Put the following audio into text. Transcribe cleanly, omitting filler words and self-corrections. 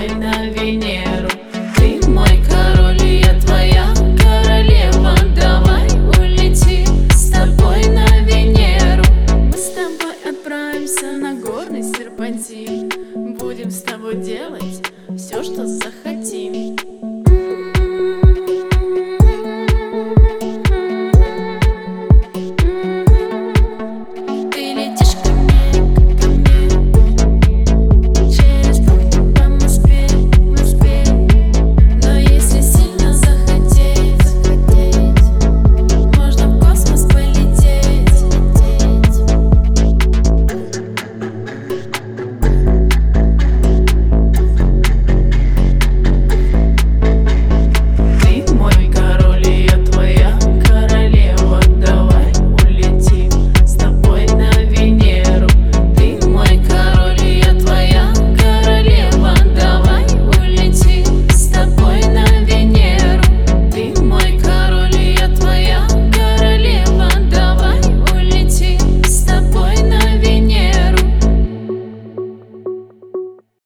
тобой на Венеру. Ты мой король, и я твоя королева. Давай улетим с тобой на Венеру. Мы с тобой отправимся на горный серпантин. Будем с тобой делать все, что захотим.